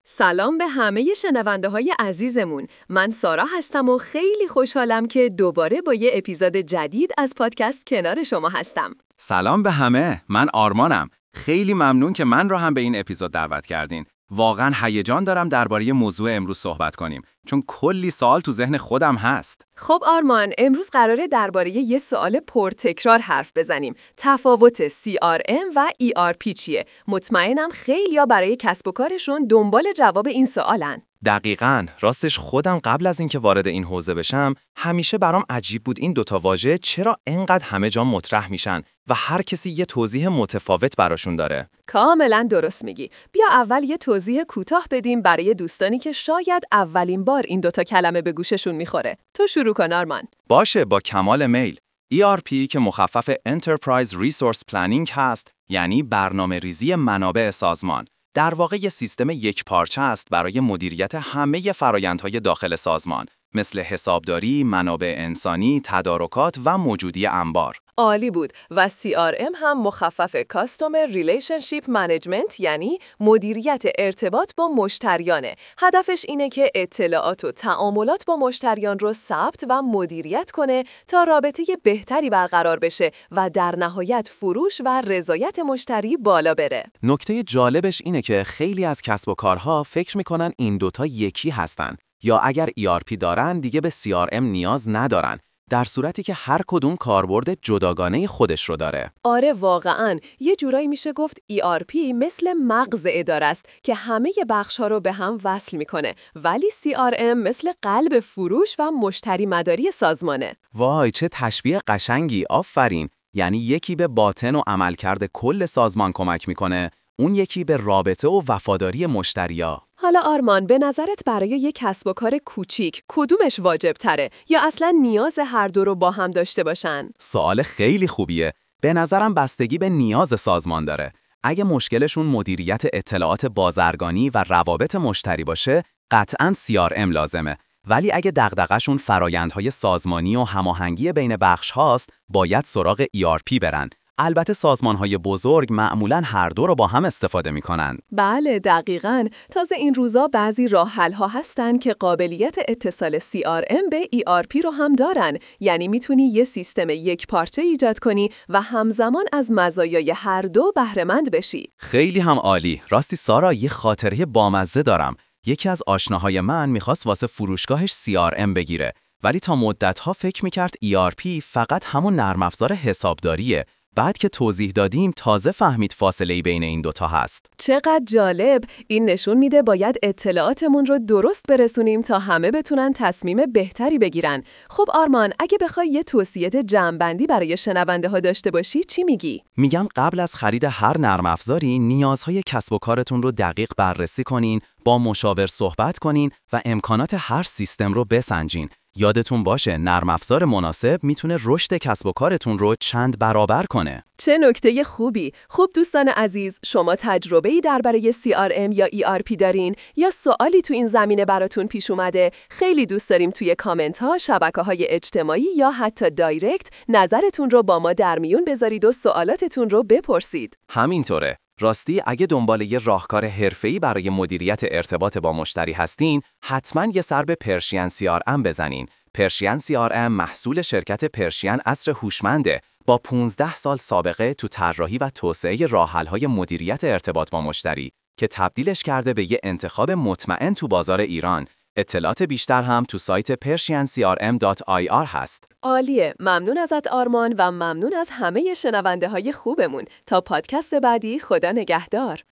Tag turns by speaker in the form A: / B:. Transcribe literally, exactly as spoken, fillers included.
A: سلام به همه شنونده های عزیزمون. من سارا هستم و خیلی خوشحالم که دوباره با یه اپیزود جدید از پادکست کنار شما هستم.
B: سلام به همه، من آرمانم. خیلی ممنون که من رو هم به این اپیزود دعوت کردین. واقعا هیجان دارم درباره موضوع امروز صحبت کنیم، چون کلی سوال تو ذهن خودم هست.
A: خب آرمان، امروز قراره درباره یه سوال پرتکرار حرف بزنیم. تفاوت سی آر ام و ای آر پی چیه؟ مطمئنم خیلیا برای کسب و کارشون دنبال جواب این سوالن.
C: دقیقاً، راستش خودم قبل از اینکه وارد این حوزه بشم، همیشه برام عجیب بود این دوتا واژه چرا انقدر همه جا مطرح میشن و هر کسی یه توضیح متفاوت براشون داره.
A: کاملا درست میگی. بیا اول یه توضیح کوتاه بدیم برای دوستانی که شاید اولین بار این دوتا کلمه به گوششون میخوره. تو شروع کن آرمان.
C: باشه، با کمال میل. ای آر پی که مخفف Enterprise Resource Planning هست، یعنی برنامه ریزی منابع سازمان. در واقع یه سیستم یک پارچه است برای مدیریت همه فرآیندهای داخل سازمان، مثل حسابداری، منابع انسانی، تدارکات و موجودی انبار.
A: عالی بود. و سی آر ام هم مخفف Customer Relationship Management، یعنی مدیریت ارتباط با مشتریانه. هدفش اینه که اطلاعات و تعاملات با مشتریان رو ثبت و مدیریت کنه تا رابطه بهتری برقرار بشه و در نهایت فروش و رضایت مشتری بالا بره.
C: نکته جالبش اینه که خیلی از کسب و کارها فکر میکنن این دوتا یکی هستن، یا اگر ای آر پی دارن دیگه به سی آر ام نیاز ندارن، در صورتی که هر کدوم کاربرد جداگانه خودش رو داره.
A: آره واقعاً، یه جورایی میشه گفت ای آر پی مثل مغز اداره است که همه بخش‌ها رو به هم وصل میکنه، ولی سی آر ام مثل قلب فروش و مشتری مداری سازمانه.
C: وای چه تشبیه قشنگی، آفرین. یعنی یکی به باطن و عملکرد کل سازمان کمک میکنه، اون یکی به رابطه و وفاداری مشتریا.
A: حالا آرمان، به نظرت برای یک کسب و کار کوچیک کدومش واجب تره یا اصلا نیاز هر دو رو با هم داشته باشن؟
C: سوال خیلی خوبیه. به نظرم بستگی به نیاز سازمان داره. اگه مشکلشون مدیریت اطلاعات بازرگانی و روابط مشتری باشه، قطعاً سی آر ام لازمه. ولی اگه دغدغه‌شون فرآیندهای سازمانی و هماهنگی بین بخش هاست، باید سراغ ای آر پی برن. البته سازمان‌های بزرگ معمولاً هر دو رو با هم استفاده می‌کنن.
A: بله دقیقاً. تازه این روزا بعضی راه‌حل‌ها هستن که قابلیت اتصال سی آر ام به ای آر پی رو هم دارن. یعنی میتونی یه سیستم یک پارچه ایجاد کنی و همزمان از مزایای هر دو بهره‌مند بشی.
C: خیلی هم عالی. راستی سارا، یه خاطره بامزه دارم. یکی از آشناهای من می‌خواست واسه فروشگاهش سی آر ام بگیره، ولی تا مدت‌ها فکر می‌کرد ای آر پی فقط همون نرم افزار حسابداریه. بعد که توضیح دادیم تازه فهمید فاصله‌ای بین این دوتا هست.
A: چقدر جالب! این نشون میده باید اطلاعاتمون رو درست برسونیم تا همه بتونن تصمیم بهتری بگیرن. خب آرمان، اگه بخوای یه توصیه جمع‌بندی برای شنونده ها داشته باشی چی میگی؟
C: میگم قبل از خرید هر نرم افزاری نیازهای کسب و کارتون رو دقیق بررسی کنین، با مشاور صحبت کنین و امکانات هر سیستم رو بسنجین. یادتون باشه نرم افزار مناسب میتونه رشد کسب و کارتون رو چند برابر کنه.
A: چه نکته خوبی. خوب دوستان عزیز، شما تجربه‌ای درباره سی آر ام یا ای آر پی دارین یا سوالی تو این زمینه براتون پیش اومده؟ خیلی دوست داریم توی کامنت ها، شبکه‌های اجتماعی یا حتی دایرکت نظرتون رو با ما در میون بذارید و سوالاتتون رو بپرسید.
C: همینطوره. راستی اگه دنبال یه راهکار حرفه‌ای برای مدیریت ارتباط با مشتری هستین، حتما یه سر به پرشین سی آر ام بزنین. پرشین سی آر ام محصول شرکت پرشین عصر هوشمنده، با پانزده سال سابقه تو طراحی و توسعه راه‌حل‌های مدیریت ارتباط با مشتری که تبدیلش کرده به یه انتخاب مطمئن تو بازار ایران. اطلاعات بیشتر هم تو سایت پرشین سی آر ام دات آی آر هست.
A: عالیه. ممنون ازت آرمان و ممنون از همه شنونده های خوبمون. تا پادکست بعدی، خدا نگهدار.